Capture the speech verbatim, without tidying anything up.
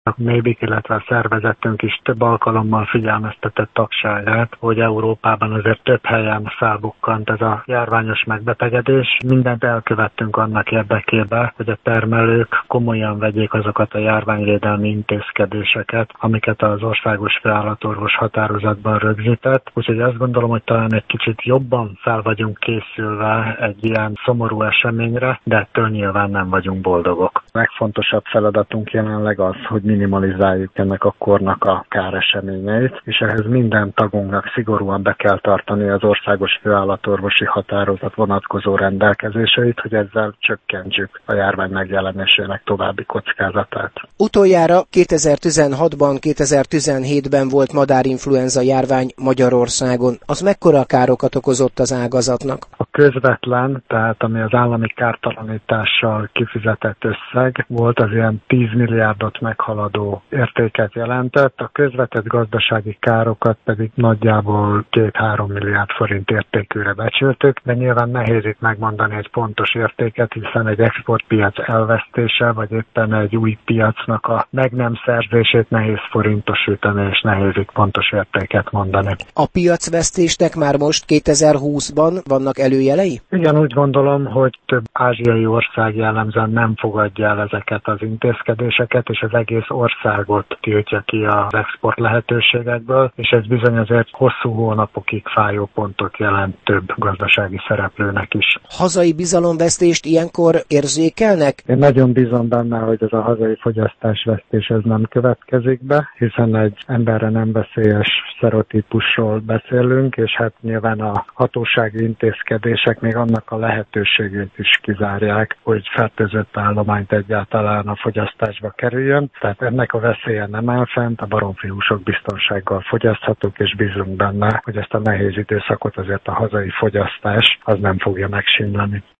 A mébik, illetve a szervezetünk is több alkalommal figyelmeztetett tagságát, hogy Európában azért több helyen felbukkant ez a járványos megbetegedés. Mindent elkövettünk annak érdekében, hogy a termelők komolyan vegyék azokat a járványvédelmi intézkedéseket, amiket az országos főállatorvos határozatban rögzített. Úgyhogy azt gondolom, hogy talán egy kicsit jobban fel vagyunk készülve egy ilyen szomorú eseményre, de ettől nyilván nem vagyunk boldogok. A legfontosabb feladatunk jelenleg az, hogy minimalizáljuk ennek a kornak a káreseményeit, és ehhez minden tagunknak szigorúan be kell tartani az országos főállatorvosi határozat vonatkozó rendelkezéseit, hogy ezzel csökkentsük a járvány megjelenésének további kockázatát. Utoljára kétezer-tizenhatban, kétezer-tizenhétben volt madárinfluenza járvány Magyarországon. Az mekkora károkat okozott az ágazatnak? A közvetlen, tehát ami az állami kártalanítással kifizetett összeg volt, az ilyen tíz milliárdot meghaladó értéket jelentett, a közvetett gazdasági károkat pedig nagyjából két-három milliárd forint értékűre becsültük, de nyilván nehéz itt megmondani egy pontos értéket, hiszen egy exportpiac elvesztése, vagy éppen egy új piacnak a meg nem szerzését nehéz forintosítani, és nehéz itt pontos értéket mondani. A piacvesztésnek már most kétezer-húszban vannak előjelei? Igen, úgy gondolom, hogy több ázsiai ország jellemzően nem fogadja el ezeket az intézkedéseket, és az egész országot tiltja ki az export lehetőségekből, és ez bizony azért hosszú hónapokig fájó pontot jelent több gazdasági szereplőnek is. Hazai bizalomvesztést ilyenkor érzékelnek? Én nagyon bízom benne, hogy ez a hazai fogyasztásvesztés ez nem következik be, hiszen egy emberre nem veszélyes szerotípusról beszélünk, és hát nyilván a hatósági intézkedések még annak a lehetőségét is kizárják, hogy fertőzött állományt egyáltalán a fogyasztásba kerüljön. Tehát ennek a veszélye nem áll fent, a baromfihúsok biztonsággal fogyaszthatók, és bízunk benne, hogy ezt a nehéz időszakot azért a hazai fogyasztás az nem fogja megsínleni.